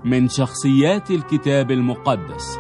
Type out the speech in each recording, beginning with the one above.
من شخصيات الكتاب المقدس.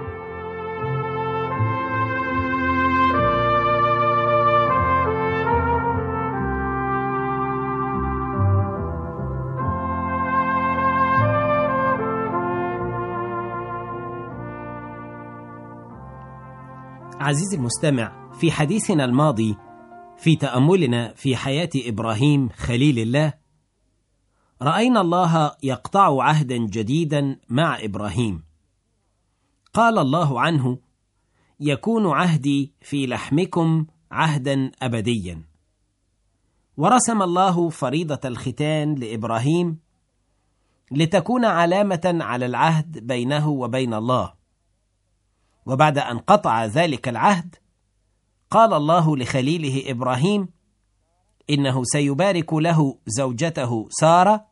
عزيزي المستمع، في حديثنا الماضي في تأملنا في حياة إبراهيم خليل الله، رأينا الله يقطع عهدا جديدا مع إبراهيم. قال الله عنه: يكون عهدي في لحمكم عهدا أبديا. ورسم الله فريضة الختان لإبراهيم لتكون علامة على العهد بينه وبين الله. وبعد أن قطع ذلك العهد، قال الله لخليله إبراهيم إنه سيبارك له زوجته سارة،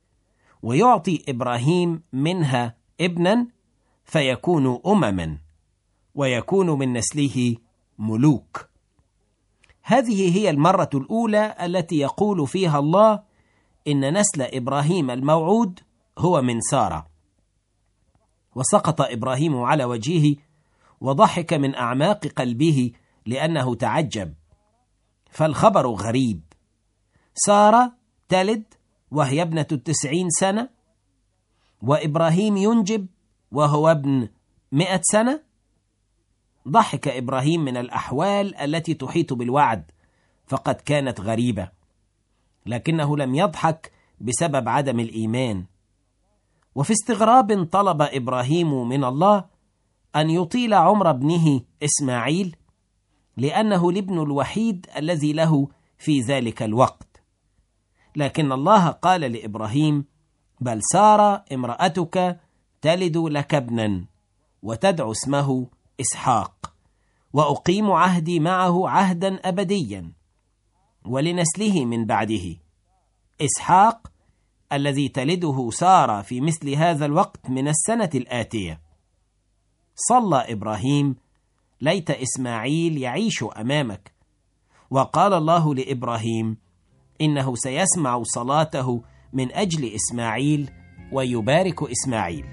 ويعطي إبراهيم منها ابنا فيكون أمما، ويكون من نسله ملوك. هذه هي المرة الأولى التي يقول فيها الله إن نسل إبراهيم الموعود هو من سارة. وسقط إبراهيم على وجهه وضحك من أعماق قلبه لأنه تعجب، فالخبر غريب. سارة تلد وهي ابنة 90 سنة، وإبراهيم ينجب وهو ابن 100 سنة. ضحك إبراهيم من الأحوال التي تحيط بالوعد، فقد كانت غريبة، لكنه لم يضحك بسبب عدم الإيمان. وفي استغراب طلب إبراهيم من الله أن يطيل عمر ابنه إسماعيل، لأنه الابن الوحيد الذي له في ذلك الوقت. لكن الله قال لإبراهيم: بل سارة امرأتك تلد لك ابنا، وتدعو اسمه إسحاق، وأقيم عهدي معه عهدا أبديا، ولنسله من بعده. إسحاق الذي تلده سارة في مثل هذا الوقت من السنة الآتية. صلى إبراهيم: ليت إسماعيل يعيش أمامك. وقال الله لإبراهيم إنه سيسمع صلاته من أجل إسماعيل ويبارك إسماعيل.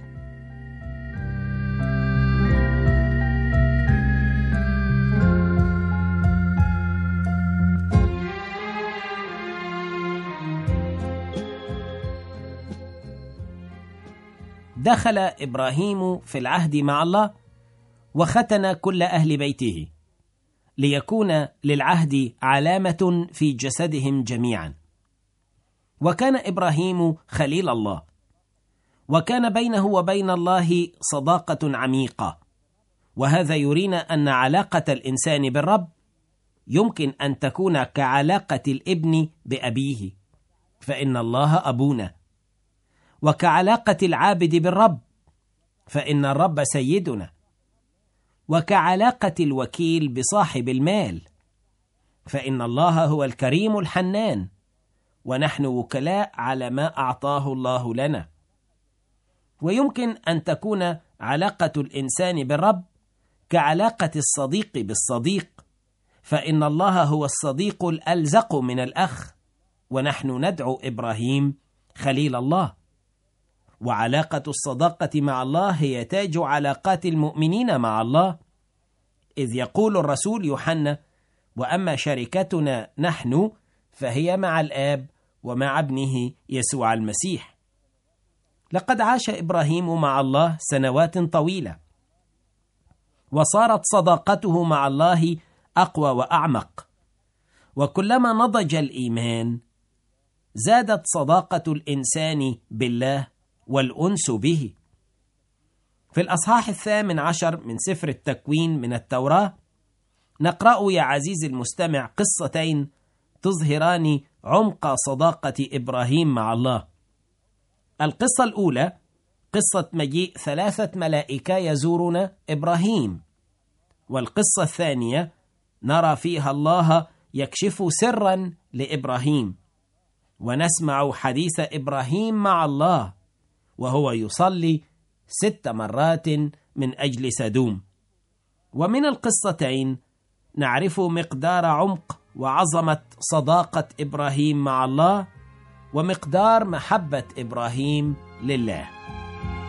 دخل إبراهيم في العهد مع الله، وختن كل أهل بيته ليكون للعهد علامة في جسدهم جميعا. وكان إبراهيم خليل الله، وكان بينه وبين الله صداقة عميقة. وهذا يرينا أن علاقة الإنسان بالرب يمكن أن تكون كعلاقة الابن بأبيه، فإن الله أبونا، وكعلاقة العابد بالرب، فإن الرب سيدنا، وكعلاقة الوكيل بصاحب المال، فإن الله هو الكريم الحنان، ونحن وكلاء على ما أعطاه الله لنا. ويمكن أن تكون علاقة الإنسان بالرب كعلاقة الصديق بالصديق، فإن الله هو الصديق الألزق من الأخ، ونحن ندعو إبراهيم خليل الله. وعلاقة الصداقة مع الله هي تاج علاقات المؤمنين مع الله، إذ يقول الرسول يوحنا: وأما شركتنا نحن فهي مع الآب ومع ابنه يسوع المسيح. لقد عاش إبراهيم مع الله سنوات طويلة، وصارت صداقته مع الله أقوى وأعمق. وكلما نضج الإيمان زادت صداقة الإنسان بالله والأنس به. في الأصحاح 18 من سفر التكوين من التوراة نقرأ يا عزيزي المستمع قصتين تظهران عمق صداقة إبراهيم مع الله. القصة الأولى قصة مجيء 3 ملائكة يزورون إبراهيم، والقصة الثانية نرى فيها الله يكشف سرا لإبراهيم، ونسمع حديث إبراهيم مع الله وهو يصلي 6 مرات من أجل سدوم. ومن القصتين نعرف مقدار عمق وعظمة صداقة إبراهيم مع الله، ومقدار محبة إبراهيم لله.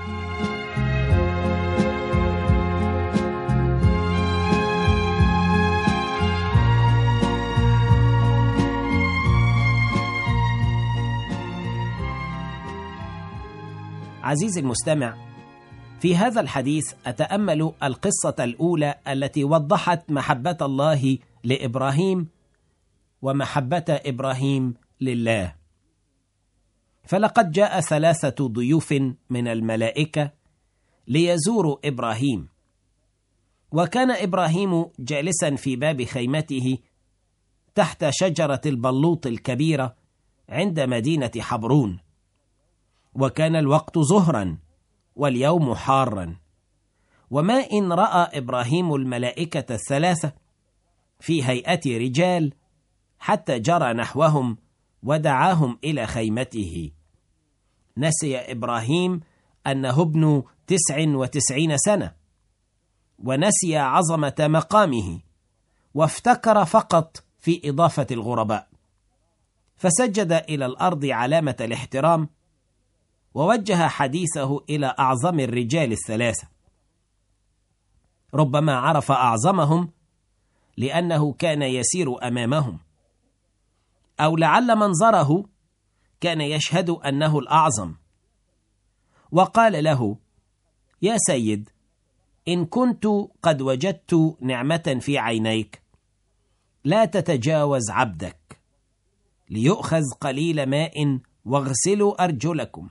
عزيزي المستمع، في هذا الحديث أتأمل القصة الأولى التي وضحت محبة الله لإبراهيم ومحبة إبراهيم لله. فلقد جاء 3 ضيوف من الملائكة ليزوروا إبراهيم، وكان إبراهيم جالسا في باب خيمته تحت شجرة البلوط الكبيرة عند مدينة حبرون، وكان الوقت ظهرا واليوم حارا. وما إن رأى إبراهيم الملائكة 3 في هيئة رجال حتى جرى نحوهم ودعاهم إلى خيمته. نسي إبراهيم أنه ابن 99 سنة، ونسي عظمة مقامه، وافتكر فقط في إضافة الغرباء، فسجد إلى الأرض علامة الاحترام، ووجه حديثه إلى أعظم الرجال 3. ربما عرف أعظمهم لأنه كان يسير أمامهم، أو لعل منظره كان يشهد أنه الأعظم، وقال له: يا سيد، إن كنت قد وجدت نعمة في عينيك لا تتجاوز عبدك، ليؤخذ قليل ماء واغسلوا أرجلكم،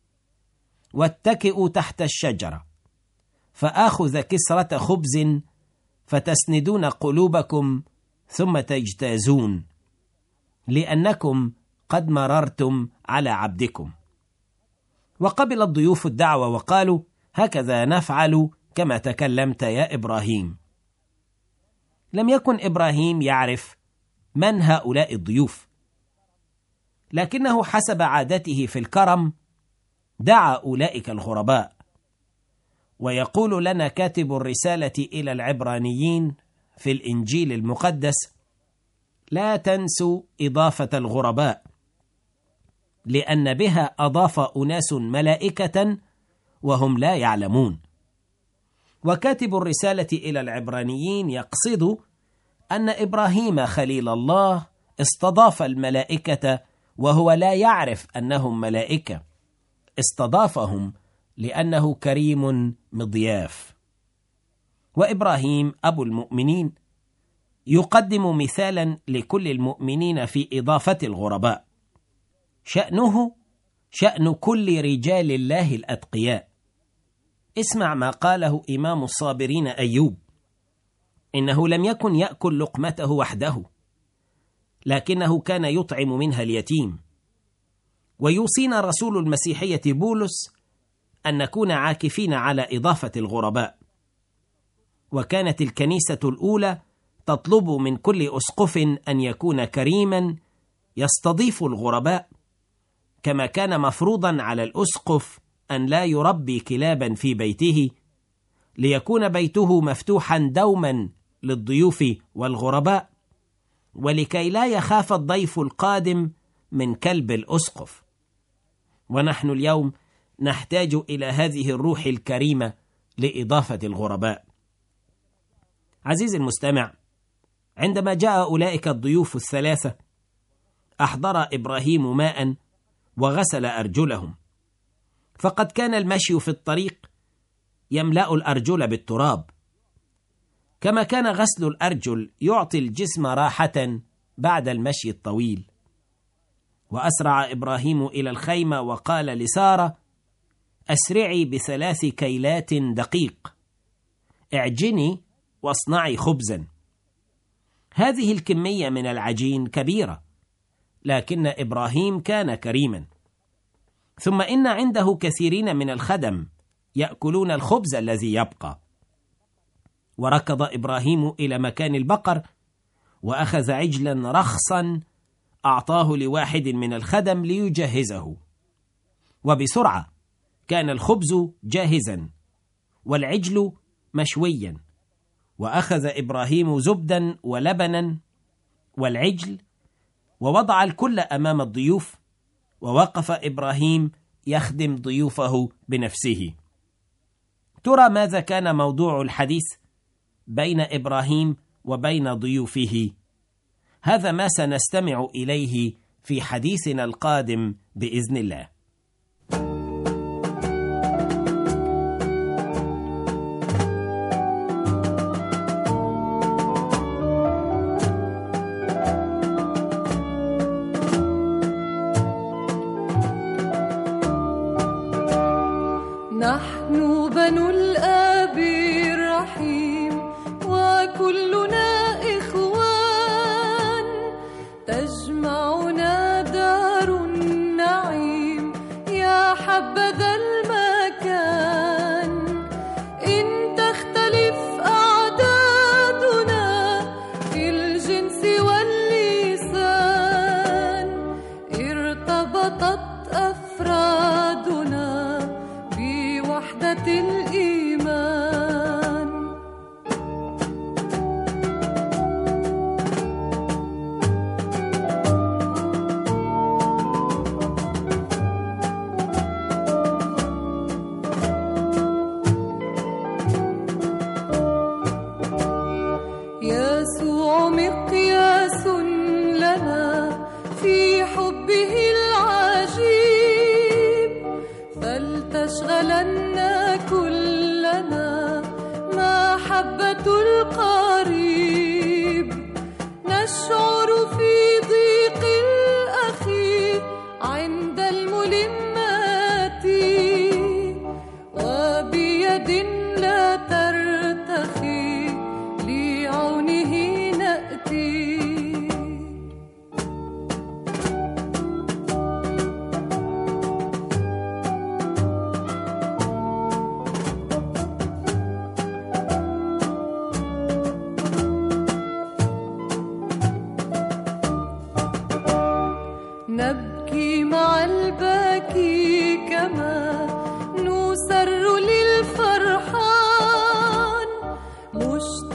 واتكئوا تحت الشجرة، فآخذ كسرة خبز فتسندون قلوبكم ثم تجتازون، لأنكم قد مررتم على عبدكم. وقبل الضيوف الدعوة وقالوا: هكذا نفعل كما تكلمت يا إبراهيم. لم يكن إبراهيم يعرف من هؤلاء الضيوف، لكنه حسب عادته في الكرم دعا أولئك الغرباء. ويقول لنا كاتب الرسالة إلى العبرانيين في الإنجيل المقدس: لا تنسوا إضافة الغرباء، لأن بها أضاف أناس ملائكة وهم لا يعلمون. وكاتب الرسالة إلى العبرانيين يقصد أن إبراهيم خليل الله استضاف الملائكة وهو لا يعرف أنهم ملائكة، استضافهم لأنه كريم مضياف. وإبراهيم أبو المؤمنين يقدم مثالا لكل المؤمنين في إضافة الغرباء. شأنه شأن كل رجال الله الأتقياء. اسمع ما قاله إمام الصابرين أيوب: إنه لم يكن يأكل لقمته وحده، لكنه كان يطعم منها اليتيم. ويوصينا رسول المسيحية بولس أن نكون عاكفين على إضافة الغرباء. وكانت الكنيسة الأولى تطلب من كل أسقف أن يكون كريما يستضيف الغرباء، كما كان مفروضا على الأسقف أن لا يربي كلابا في بيته، ليكون بيته مفتوحا دوما للضيوف والغرباء، ولكي لا يخاف الضيف القادم من كلب الأسقف. ونحن اليوم نحتاج إلى هذه الروح الكريمة لإضافة الغرباء. عزيزي المستمع، عندما جاء أولئك الضيوف 3 أحضر إبراهيم ماء وغسل أرجلهم، فقد كان المشي في الطريق يملأ الأرجل بالتراب، كما كان غسل الأرجل يعطي الجسم راحة بعد المشي الطويل. وأسرع إبراهيم إلى الخيمة وقال لسارة: أسرعي ب3 كيلات دقيق، اعجني واصنعي خبزا. هذه الكمية من العجين كبيرة، لكن إبراهيم كان كريما. ثم إن عنده كثيرين من الخدم يأكلون الخبز الذي يبقى. وركض إبراهيم إلى مكان البقر وأخذ عجلا رخصا أعطاه لواحد من الخدم ليجهزه، وبسرعة كان الخبز جاهزا والعجل مشويا. وأخذ إبراهيم زبدا ولبنا والعجل ووضع الكل أمام الضيوف، ووقف إبراهيم يخدم ضيوفه بنفسه. ترى ماذا كان موضوع الحديث بين إبراهيم وبين ضيوفه؟ هذا ما سنستمع إليه في حديثنا القادم بإذن الله.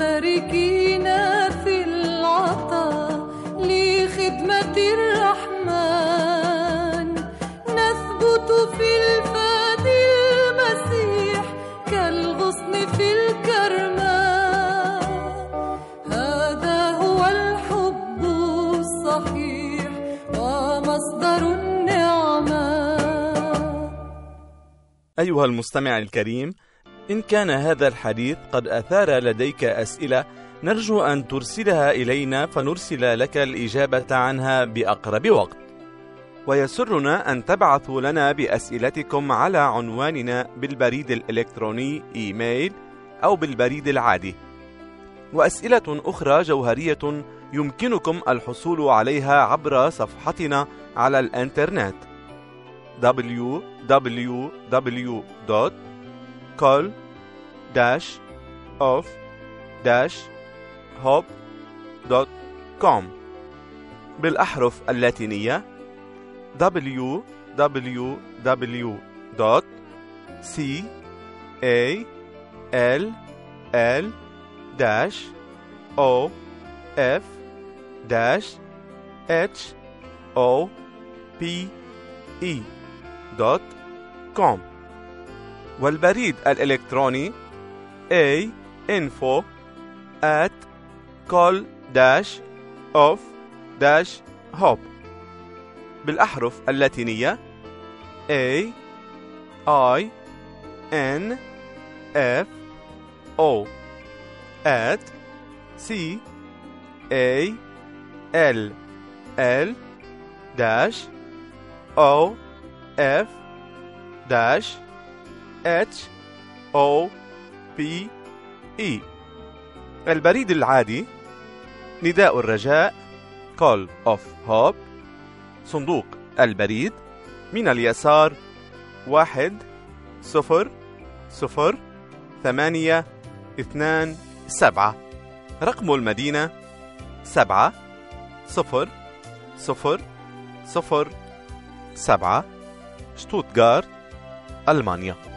مشاركين في العطاء لخدمة الرحمن، نثبت في الفاد المسيح كالغصن في الكرمان. هذا هو الحب الصحيح ومصدر النعمة. أيها المستمع الكريم، إن كان هذا الحديث قد أثار لديك أسئلة، نرجو أن ترسلها إلينا فنرسل لك الإجابة عنها بأقرب وقت. ويسرنا أن تبعثوا لنا بأسئلتكم على عنواننا بالبريد الإلكتروني إيميل أو بالبريد العادي. وأسئلة أخرى جوهرية يمكنكم الحصول عليها عبر صفحتنا على الإنترنت www.call-of-hope.com بالأحرف اللاتينية www.call-of-hope.com والبريد الإلكتروني info@call-of-hope بالأحرف اللاتينية CALL-OF-HOPE. البريد العادي نداء الرجاء Call of Hope، صندوق البريد من اليسار 1002827، رقم المدينة 70007، شتوتغارت، ألمانيا.